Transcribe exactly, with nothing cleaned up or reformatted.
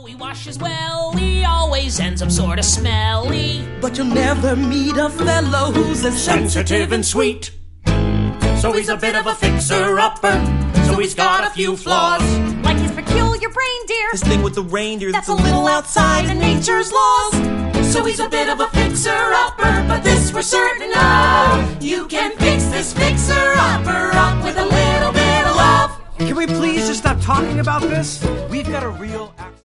Though he washes well, he always ends up sort of smelly. But you'll never meet a fellow who's as sensitive and sweet. So he's a bit of a fixer-upper, so he's got a few flaws. Like his peculiar reindeer. This thing with the reindeer that's a little outside of nature's laws. So he's a bit of a fixer-upper, but this we're certain of: you can fix this fixer-upper up with a little bit of love. Can we please just stop talking about this? We've got a real...